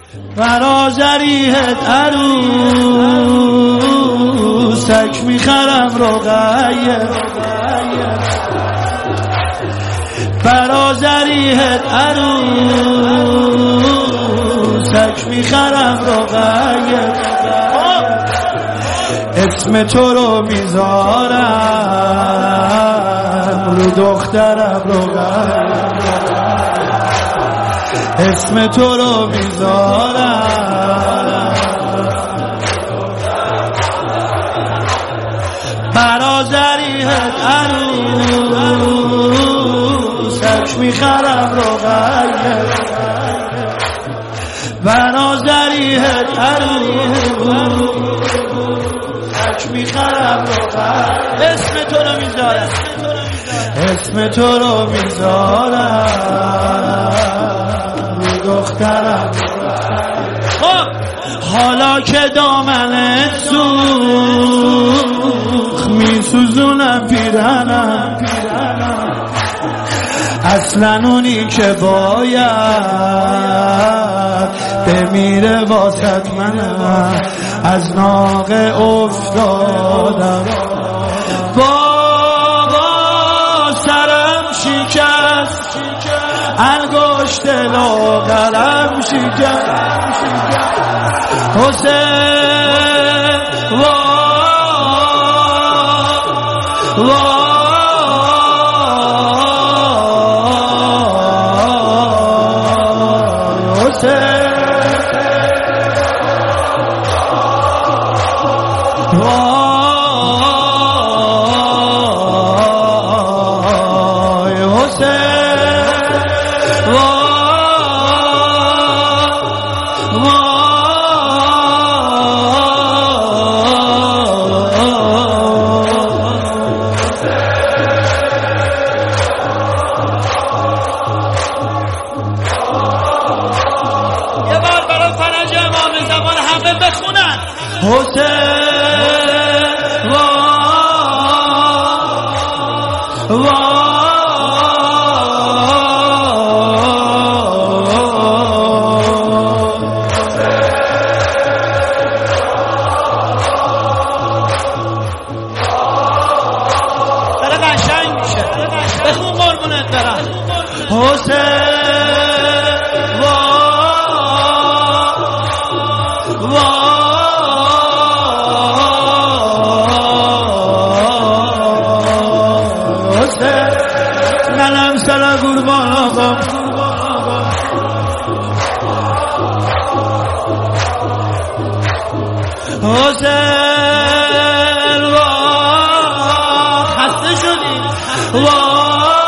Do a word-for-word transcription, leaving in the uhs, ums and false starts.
برا ذریحت عروسک میخرم رقیه، برا ذریحت عروسک میخرم رقیه. اسم تو رو میذارم رو دخترم رقیه، اسم تو رو میذارم برا ذریحت عروسک میخرم رقیه، برا ذریحت عروسک میخرم رقیه. اسم تو رو میذارم، اسم تو رو میذارم دخترم. خب حالا که دامنت سوخ میسوزونم پیرنم، اصلا اونی که باید بمیره واسط منم، از ناقه افتادم بابا سرم شکست، انگشت لاغرم شکست حسین وای وای حسین وای حسین حسین وای داره قشنگ میشه، بخون قربونت برم. حسین منم سر قربان آقا، حسین وای خسته شدی وای